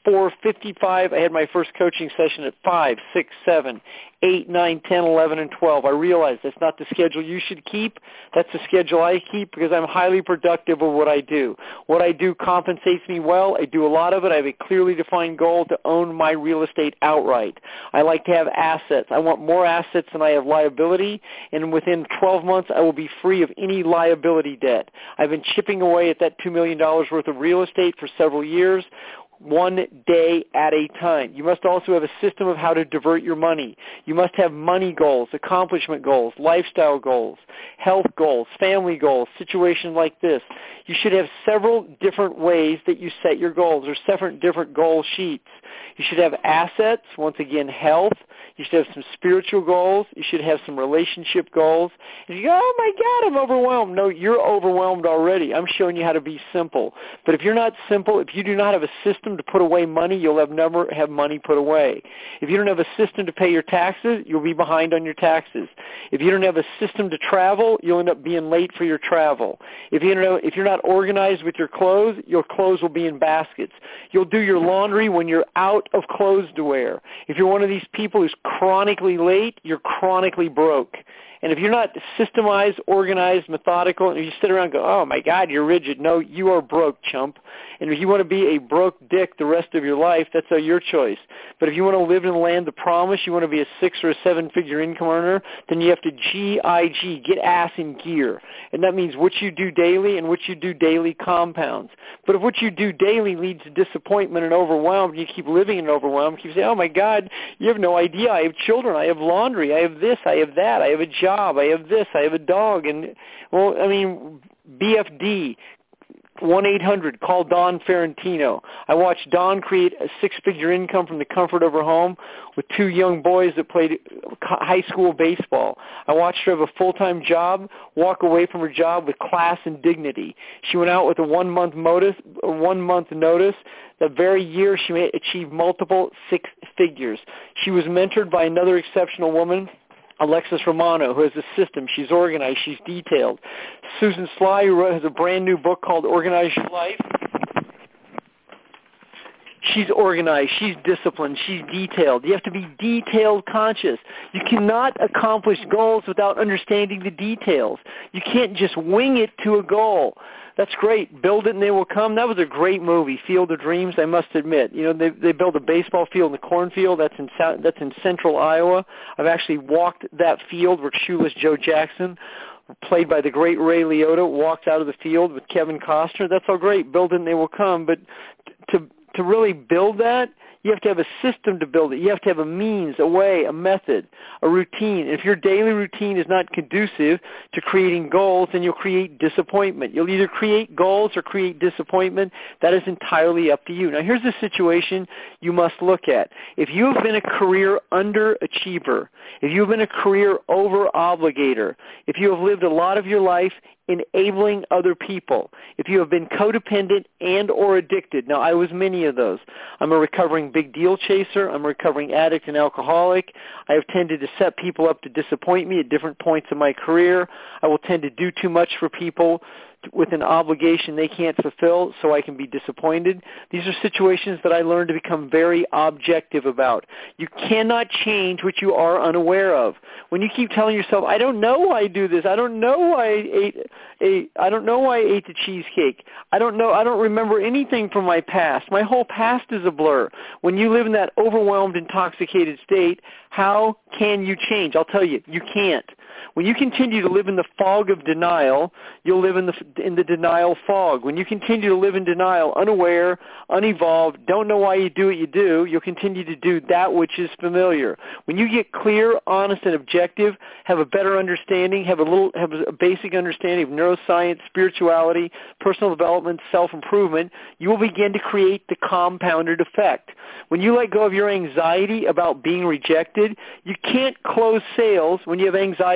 Speaker 1: four fifty-five. I had my first coaching session at five, six, seven, eight, nine, ten, eleven, and twelve. I realized that's not the schedule you should keep. That's the schedule I keep because I'm highly productive of what I do. What I do compensates me well. I do a lot of it. I have a clearly defined goal to own my real estate outright. I like to have assets. I want more assets than I have liability, and within twelve months I will be free of any liability debt. I've been chipping away at that two million dollars worth of real estate for several years, one day at a time. You must also have a system of how to divert your money. You must have money goals, accomplishment goals, lifestyle goals, health goals, family goals, situations like this. You should have several different ways that you set your goals, or several different goal sheets. You should have assets, once again, health. You should have some spiritual goals. You should have some relationship goals. If you go, oh, my God, I'm overwhelmed. No, you're overwhelmed already. I'm showing you how to be simple. But if you're not simple, if you do not have a system to put away money, you'll have never have money put away. If you don't have a system to pay your taxes, you'll be behind on your taxes. If you don't have a system to travel, you'll end up being late for your travel. If you don't know, if you're not organized with your clothes, your clothes will be in baskets. You'll do your laundry when you're out of clothes to wear. If you're one of these people who's chronically late, you're chronically broke. And if you're not systemized, organized, methodical, and you sit around and go, oh, my God, you're rigid. No, you are broke, chump. And if you want to be a broke dick the rest of your life, that's uh, your choice. But if you want to live in the land of promise, you want to be a six- or a seven-figure income earner, then you have to G I G, get ass in gear. And that means what you do daily and what you do daily compounds. But if what you do daily leads to disappointment and overwhelm, and you keep living in overwhelm, you keep saying, oh, my God, you have no idea. I have children. I have laundry. I have this. I have that. I have a job. I have this, I have a dog, and, well, I mean, B F D, one eight hundred, call Don Ferrantino. I watched Don create a six-figure income from the comfort of her home with two young boys that played high school baseball. I watched her have a full-time job, walk away from her job with class and dignity. She went out with a one-month notice, a one-month notice. The very year she achieved multiple six figures. She was mentored by another exceptional woman, Alexis Romano, who has a system. She's organized. She's detailed. Susan Sly, who wrote, has a brand new book called Organize Your Life. She's organized. She's disciplined. She's detailed. You have to be detailed conscious. You cannot accomplish goals without understanding the details. You can't just wing it to a goal. That's great. Build it and they will come. That was a great movie, Field of Dreams, I must admit. You know, they they built a baseball field in the cornfield. That's in that's in central Iowa. I've actually walked that field where Shoeless Joe Jackson, played by the great Ray Liotta, walked out of the field with Kevin Costner. That's all great. Build it and they will come. But to to really build that, you have to have a system to build it. You have to have a means, a way, a method, a routine. If your daily routine is not conducive to creating goals, then you'll create disappointment. You'll either create goals or create disappointment. That is entirely up to you. Now, here's the situation you must look at. If you have been a career underachiever, if you have been a career over-obligator, if you have lived a lot of your life enabling other people, if you have been codependent and or addicted. Now, I was many of those. I'm a recovering big deal chaser. I'm a recovering addict and alcoholic. I have tended to set people up to disappoint me at different points in my career. I will tend to do too much for people with an obligation they can't fulfill so I can be disappointed. These are situations that I learned to become very objective about. You cannot change what you are unaware of. When you keep telling yourself, I don't know why I do this. I don't know why I ate a, I don't know why I ate the cheesecake. I don't know. I don't remember anything from my past. My whole past is a blur. When you live in that overwhelmed, intoxicated state, how can you change? I'll tell you, you can't. When you continue to live in the fog of denial, you'll live in the in the denial fog. When you continue to live in denial, unaware, unevolved, don't know why you do what you do, you'll continue to do that which is familiar. When you get clear, honest, and objective, have a better understanding, have a little have a basic understanding of neuroscience, spirituality, personal development, self-improvement, you will begin to create the compounded effect. When you let go of your anxiety about being rejected, you can't close sales when you have anxiety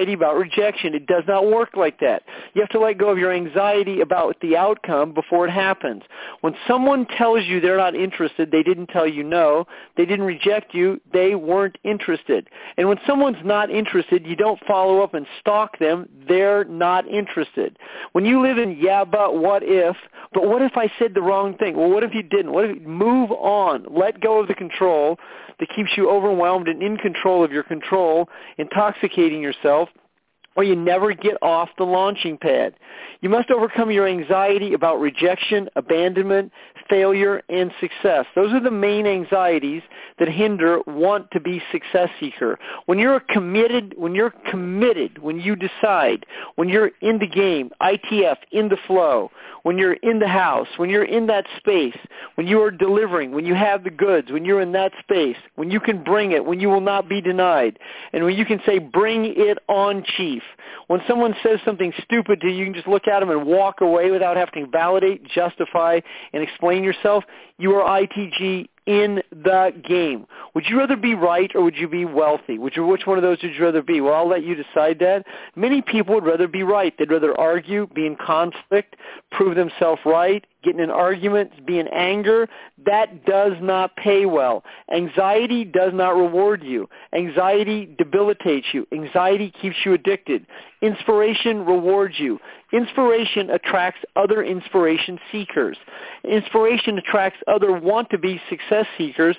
Speaker 1: anxiety about rejection. It does not work like that. You have to let go of your anxiety about the outcome before it happens. When someone tells you they're not interested, they didn't tell you no, they didn't reject you, they weren't interested. And when someone's not interested, you don't follow up and stalk them, they're not interested. When you live in, yeah, but what if, but what if I said the wrong thing? Well, what if you didn't? What if, move on. Let go of the control that keeps you overwhelmed and in control of your control, intoxicating yourself, or you never get off the launching pad. You must overcome your anxiety about rejection, abandonment, failure, and success. Those are the main anxieties that hinder want to be success seeker. When you're committed, when you're committed, when you decide, when you're in the game, I T F, in the flow, when you're in the house, when you're in that space, when you are delivering, when you have the goods, when you're in that space, when you can bring it, when you will not be denied, and when you can say, bring it on, Chief. When someone says something stupid to you, you can just look at them and walk away without having to validate, justify, and explain yourself. You are I T G in the game. Would you rather be right or would you be wealthy? Would you, which one of those would you rather be? Well, I'll let you decide that. Many people would rather be right. They'd rather argue, be in conflict, prove themselves right, get in an argument, be in anger. That does not pay well. Anxiety does not reward you. Anxiety debilitates you. Anxiety keeps you addicted. Inspiration rewards you. Inspiration attracts other inspiration seekers. Inspiration attracts other want-to-be success seekers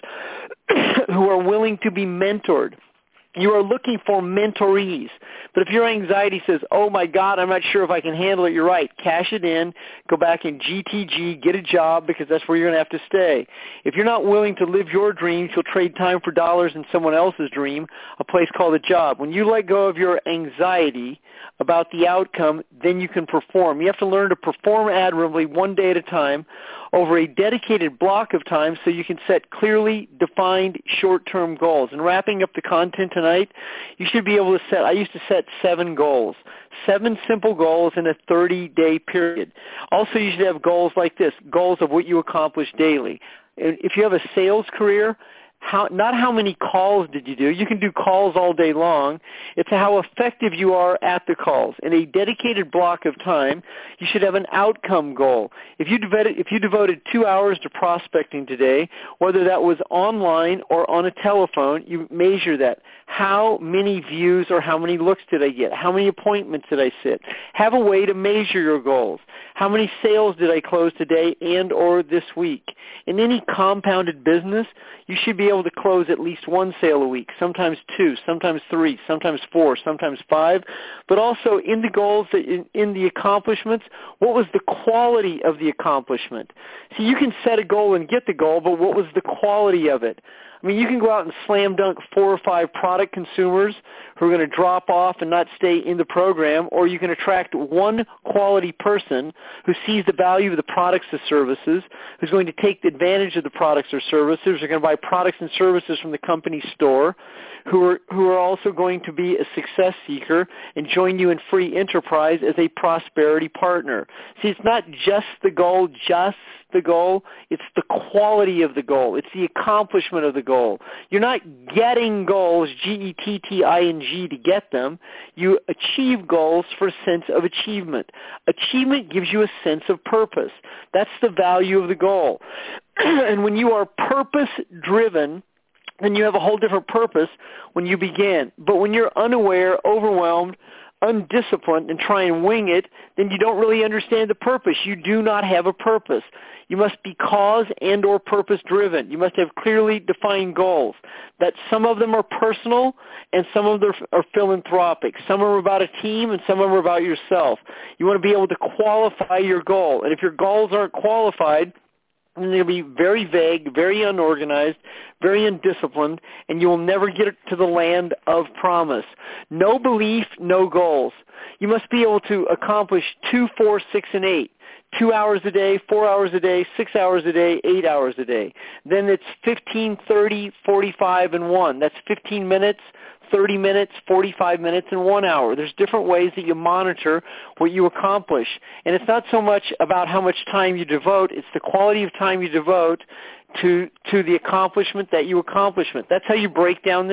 Speaker 1: who are willing to be mentored. You are looking for mentorees. But if your anxiety says, oh, my God, I'm not sure if I can handle it, you're right. Cash it in. Go back in G T G. Get a job because that's where you're going to have to stay. If you're not willing to live your dreams, you'll trade time for dollars in someone else's dream, a place called a job. When you let go of your anxiety about the outcome, then you can perform. You have to learn to perform admirably one day at a time over a dedicated block of time so you can set clearly defined short-term goals. And wrapping up the content tonight, you should be able to set, I used to set seven goals, seven simple goals in a thirty-day period. Also, you should have goals like this, goals of what you accomplish daily. If you have a sales career, How, not how many calls did you do. You can do calls all day long. It's how effective you are at the calls. In a dedicated block of time, you should have an outcome goal. If you devoted, if you devoted two hours to prospecting today, whether that was online or on a telephone, you measure that. How many views or how many looks did I get? How many appointments did I sit? Have a way to measure your goals. How many sales did I close today and or this week? In any compounded business, you should be able to close at least one sale a week, sometimes two, sometimes three, sometimes four, sometimes five. But also in the goals, in, in the accomplishments, what was the quality of the accomplishment? See, you can set a goal and get the goal, but what was the quality of it? I mean, you can go out and slam dunk four or five product consumers who are going to drop off and not stay in the program, or you can attract one quality person who sees the value of the products or services, who's going to take advantage of the products or services, who are going to buy products and services from the company store, who are, who are also going to be a success seeker and join you in free enterprise as a prosperity partner. See, it's not just the goal, just the goal. It's the quality of the goal. It's the accomplishment of the goal. You're not getting goals, G E T T I N G, to get them. You achieve goals for a sense of achievement. Achievement gives you a sense of purpose. That's the value of the goal. And when you are purpose-driven, then you have a whole different purpose when you begin. But when you're unaware, overwhelmed, undisciplined, and try and wing it, then you don't really understand the purpose. You do not have a purpose. You must be cause and or purpose driven. You must have clearly defined goals. That some of them are personal and some of them are philanthropic. Some are about a team and some of them are about yourself. You want to be able to qualify your goal. And if your goals aren't qualified, and they'll be very vague, very unorganized, very undisciplined, and you will never get to the land of promise. No belief, no goals. You must be able to accomplish two, four, six, and eight. Two hours a day, four hours a day, six hours a day, eight hours a day. Then it's fifteen, thirty, forty-five, and one. That's fifteen minutes, thirty minutes, forty-five minutes, and one hour. There's different ways that you monitor what you accomplish. And it's not so much about how much time you devote, it's the quality of time you devote to, to the accomplishment that you accomplishment. That's how you break down this.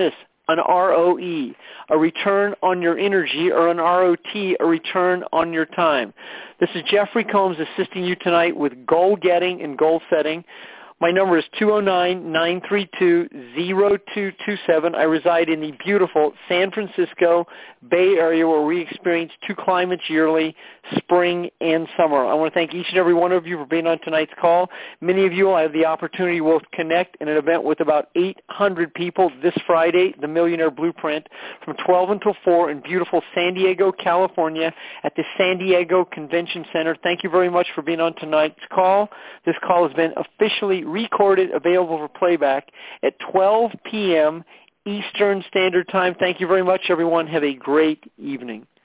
Speaker 1: an R O E, a return on your energy, or an R O T, a return on your time. This is Jeffrey Combs assisting you tonight with goal getting and goal setting. My number is two oh nine, nine three two, oh two two seven. I reside in the beautiful San Francisco Bay Area, where we experience two climates yearly, spring and summer. I want to thank each and every one of you for being on tonight's call. Many of you will have the opportunity will connect in an event with about eight hundred people this Friday, the Millionaire Blueprint, from twelve until four in beautiful San Diego, California, at the San Diego Convention Center. Thank you very much for being on tonight's call. This call has been officially recorded, available for playback at twelve p.m. Eastern Standard Time. Thank you very much, everyone. Have a great evening.